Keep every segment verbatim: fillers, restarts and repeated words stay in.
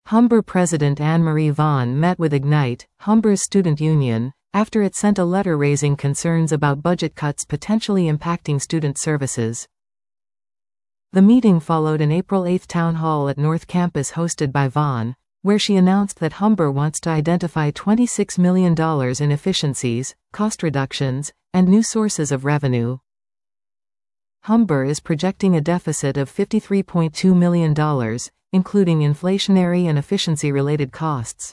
Humber President Anne-Marie Vaughan met with Ignite, Humber's student union, after it sent a letter raising concerns about budget cuts potentially impacting student services. The meeting followed an April eighth town hall at North Campus hosted by Vaughan, where she announced that Humber wants to identify twenty-six million dollars in efficiencies, cost reductions, and new sources of revenue. Humber is projecting a deficit of fifty-three point two million dollars, including inflationary and efficiency-related costs.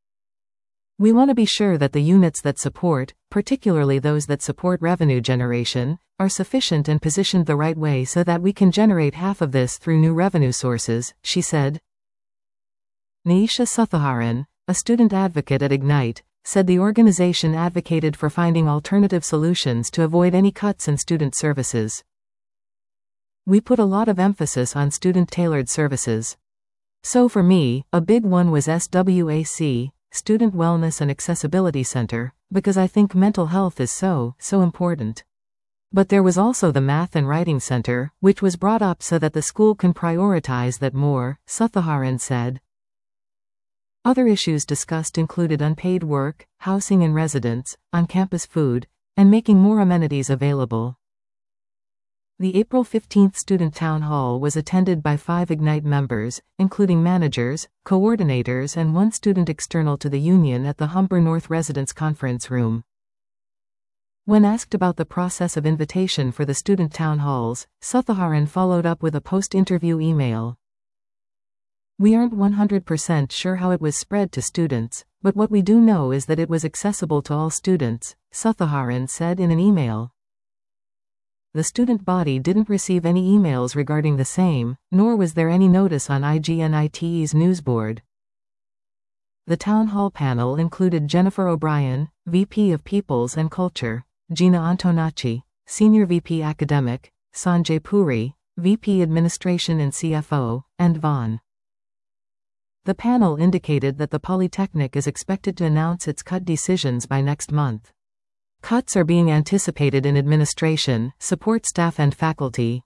We want to be sure that the units that support, particularly those that support revenue generation, are sufficient and positioned the right way so that we can generate half of this through new revenue sources, she said. Neisha Suthaharan, a student advocate at Ignite, said the organization advocated for finding alternative solutions to avoid any cuts in student services. We put a lot of emphasis on student-tailored services. So for me, a big one was S W A C, Student Wellness and Accessibility Center, because I think mental health is so, so important. But there was also the Math and Writing Center, which was brought up so that the school can prioritize that more, Suthaharan said. Other issues discussed included unpaid work, housing and residence, on-campus food, and making more amenities available. The April fifteenth Student Town Hall was attended by five Ignite members, including managers, coordinators and one student external to the union at the Humber North Residence Conference Room. When asked about the process of invitation for the student town halls, Suthaharan followed up with a post-interview email. We aren't one hundred percent sure how it was spread to students, but what we do know is that it was accessible to all students, Suthaharan said in an email. The student body didn't receive any emails regarding the same, nor was there any notice on IGNITE's newsboard. The town hall panel included Jennifer O'Brien, V P of Peoples and Culture, Gina Antonacci, Senior V P Academic, Sanjay Puri, V P Administration and C F O, and Vaughan. The panel indicated that the Polytechnic is expected to announce its cut decisions by next month. Cuts are being anticipated in administration, support staff and faculty.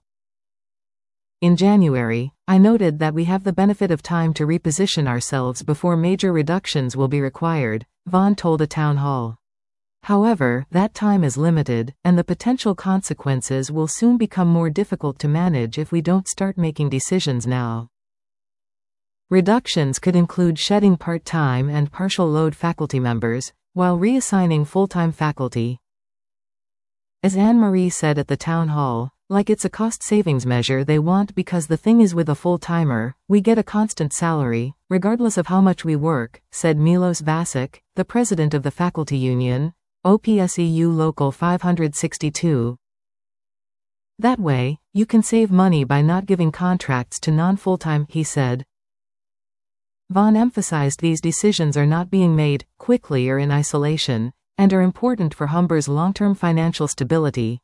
In January, I noted that we have the benefit of time to reposition ourselves before major reductions will be required, Vaughan told a town hall. However, that time is limited, and the potential consequences will soon become more difficult to manage if we don't start making decisions now. Reductions could include shedding part-time and partial load faculty members, while reassigning full-time faculty. As Anne-Marie said at the town hall, like it's a cost-savings measure they want because the thing is with a full-timer, we get a constant salary, regardless of how much we work, said Milos Vasic, the president of the faculty union, O P S E U Local five sixty-two. That way, you can save money by not giving contracts to non-full-time, he said. Vaughan emphasized these decisions are not being made quickly or in isolation, and are important for Humber's long-term financial stability.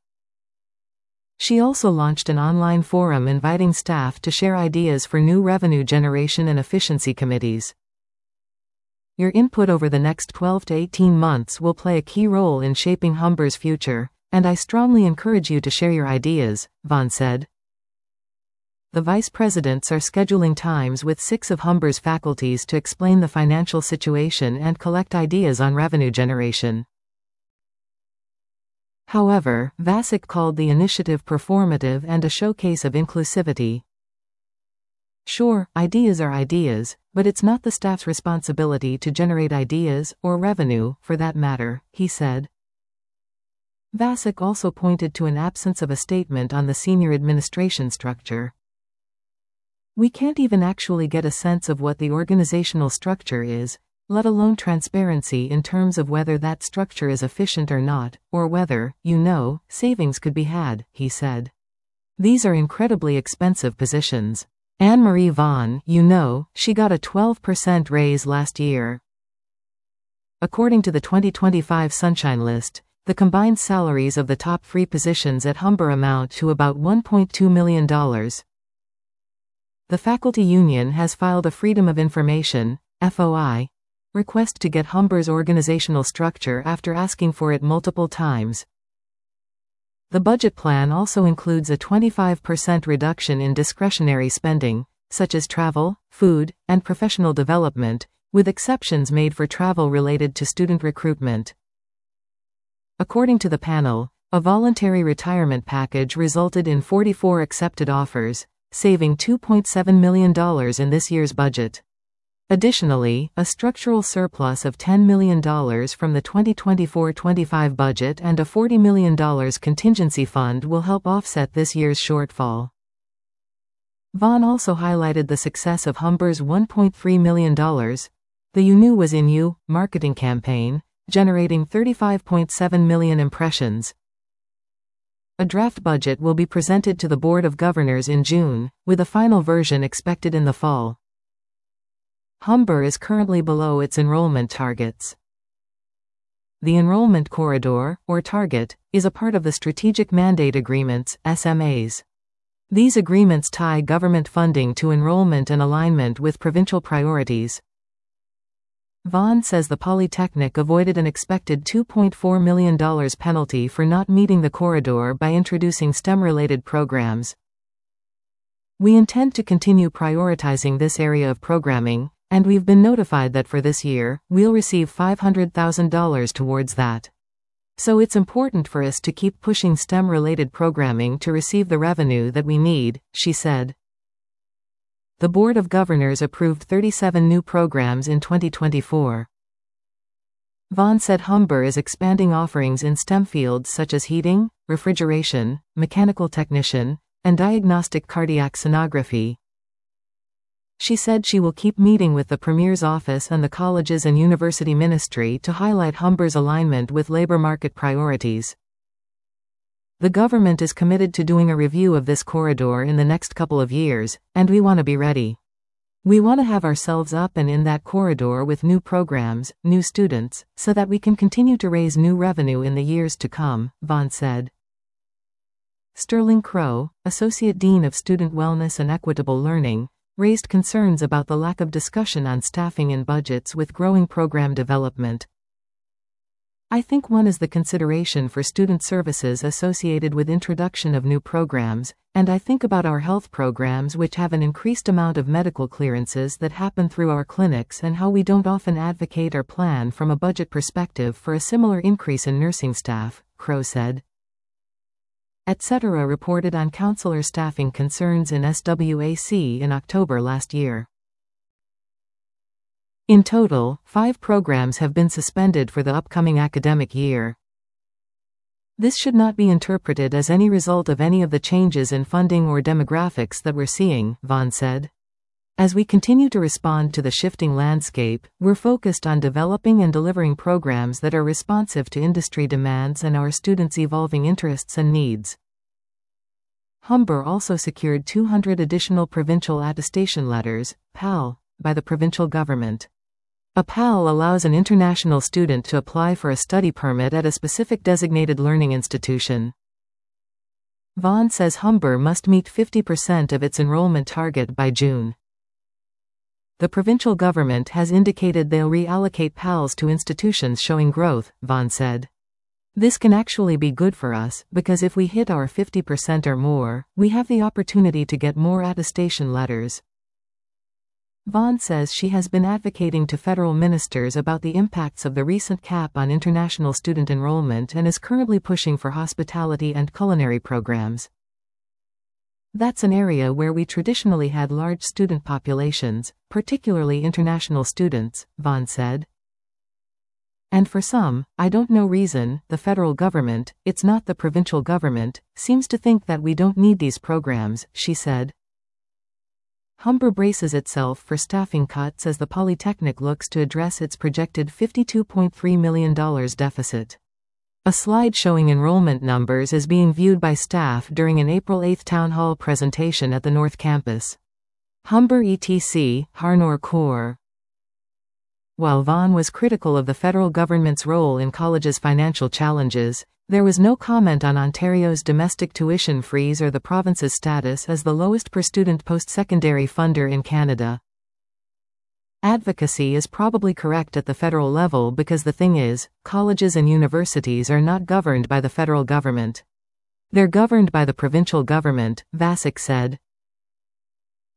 She also launched an online forum inviting staff to share ideas for new revenue generation and efficiency committees. Your input over the next twelve to eighteen months will play a key role in shaping Humber's future, and I strongly encourage you to share your ideas, Vaughan said. The vice presidents are scheduling times with six of Humber's faculties to explain the financial situation and collect ideas on revenue generation. However, Vasic called the initiative performative and a showcase of inclusivity. Sure, ideas are ideas, but it's not the staff's responsibility to generate ideas, or revenue, for that matter, he said. Vasic also pointed to an absence of a statement on the senior administration structure. We can't even actually get a sense of what the organizational structure is, let alone transparency in terms of whether that structure is efficient or not, or whether, you know, savings could be had, he said. These are incredibly expensive positions. Anne-Marie Vaughan, you know, she got a twelve percent raise last year. According to the twenty twenty-five Sunshine List, the combined salaries of the top three positions at Humber amount to about one point two million dollars. The faculty union has filed a Freedom of Information (F O I) request to get Humber's organizational structure after asking for it multiple times. The budget plan also includes a twenty-five percent reduction in discretionary spending, such as travel, food, and professional development, with exceptions made for travel related to student recruitment. According to the panel, a voluntary retirement package resulted in forty-four accepted offers, saving two point seven million dollars in this year's budget. Additionally, a structural surplus of ten million dollars from the twenty twenty-four twenty-five budget and a forty million dollars contingency fund will help offset this year's shortfall. Vaughn also highlighted the success of Humber's one point three million dollars The You Knew Was In You marketing campaign, generating thirty-five point seven million impressions. A draft budget will be presented to the Board of Governors in June, with a final version expected in the fall. Humber is currently below its enrollment targets. The Enrollment Corridor, or Target, is a part of the Strategic Mandate Agreements, S M As. These agreements tie government funding to enrollment and alignment with provincial priorities. Vaughn says the Polytechnic avoided an expected two point four million dollars penalty for not meeting the corridor by introducing STEM-related programs. We intend to continue prioritizing this area of programming, and we've been notified that for this year, we'll receive five hundred thousand dollars towards that. So it's important for us to keep pushing STEM-related programming to receive the revenue that we need, she said. The Board of Governors approved thirty-seven new programs in twenty twenty-four. Vaughn said Humber is expanding offerings in STEM fields such as heating, refrigeration, mechanical technician, and diagnostic cardiac sonography. She said she will keep meeting with the Premier's office and the colleges and university ministry to highlight Humber's alignment with labor market priorities. The government is committed to doing a review of this corridor in the next couple of years, and we want to be ready. We want to have ourselves up and in that corridor with new programs, new students, so that we can continue to raise new revenue in the years to come, Vaughn said. Sterling Crow, Associate Dean of Student Wellness and Equitable Learning, raised concerns about the lack of discussion on staffing and budgets with growing program development. I think one is the consideration for student services associated with introduction of new programs, and I think about our health programs which have an increased amount of medical clearances that happen through our clinics and how we don't often advocate or plan from a budget perspective for a similar increase in nursing staff, Crow said. et cetera reported on counselor staffing concerns in S W A C in October last year. In total, five programs have been suspended for the upcoming academic year. This should not be interpreted as any result of any of the changes in funding or demographics that we're seeing, Vaughn said. As we continue to respond to the shifting landscape, we're focused on developing and delivering programs that are responsive to industry demands and our students' evolving interests and needs. Humber also secured two hundred additional provincial attestation letters, P A L, by the provincial government. A P A L allows an international student to apply for a study permit at a specific designated learning institution. Vaughn says Humber must meet fifty percent of its enrollment target by June. The provincial government has indicated they'll reallocate P A Ls to institutions showing growth, Vaughn said. This can actually be good for us, because if we hit our fifty percent or more, we have the opportunity to get more attestation letters. Vaughn says she has been advocating to federal ministers about the impacts of the recent cap on international student enrollment and is currently pushing for hospitality and culinary programs. That's an area where we traditionally had large student populations, particularly international students, Vaughn said. And for some, I don't know reason, the federal government, it's not the provincial government, seems to think that we don't need these programs, she said. Humber braces itself for staffing cuts as the Polytechnic looks to address its projected fifty-two point three million dollars deficit. A slide showing enrollment numbers is being viewed by staff during an April eighth town hall presentation at the North Campus. Humber et cetera, Harnor Corps. While Vaughn was critical of the federal government's role in colleges' financial challenges, there was no comment on Ontario's domestic tuition freeze or the province's status as the lowest per-student post-secondary funder in Canada. Advocacy is probably correct at the federal level because the thing is, colleges and universities are not governed by the federal government. They're governed by the provincial government, Vasic said.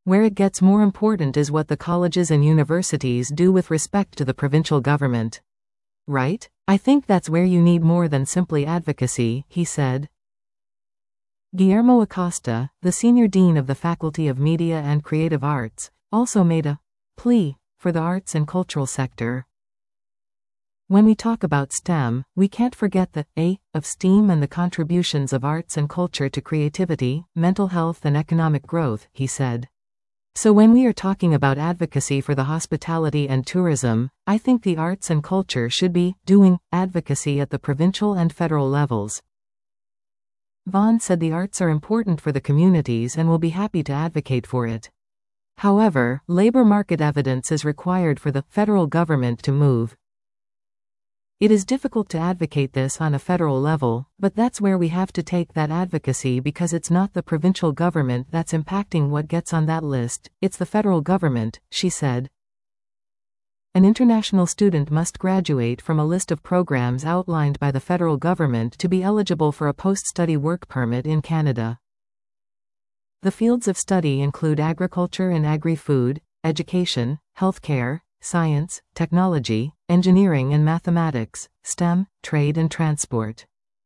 Where it gets more important is what the colleges and universities do with respect to the provincial government. Right? I think that's where you need more than simply advocacy, he said. Guillermo Acosta, the senior dean of the Faculty of Media and Creative Arts, also made a plea for the arts and cultural sector. When we talk about STEM, we can't forget the A of STEAM and the contributions of arts and culture to creativity, mental health and economic growth, he said. So when we are talking about advocacy for the hospitality and tourism, I think the arts and culture should be doing advocacy at the provincial and federal levels. Vaughan said the arts are important for the communities and will be happy to advocate for it. However, labor market evidence is required for the federal government to move. It is difficult to advocate this on a federal level, but that's where we have to take that advocacy because it's not the provincial government that's impacting what gets on that list, it's the federal government, she said. An international student must graduate from a list of programs outlined by the federal government to be eligible for a post-study work permit in Canada. The fields of study include agriculture and agri-food, education, healthcare, science, technology, engineering and mathematics, STEM, trade and transport.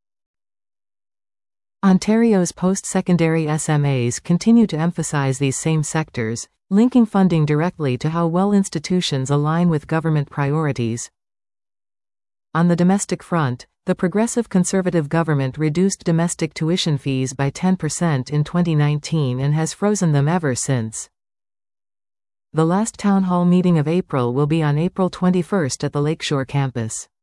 Ontario's post-secondary S M As continue to emphasize these same sectors, linking funding directly to how well institutions align with government priorities. On the domestic front, the Progressive Conservative government reduced domestic tuition fees by ten percent in twenty nineteen and has frozen them ever since. The last town hall meeting of April will be on April twenty-first at the Lakeshore campus.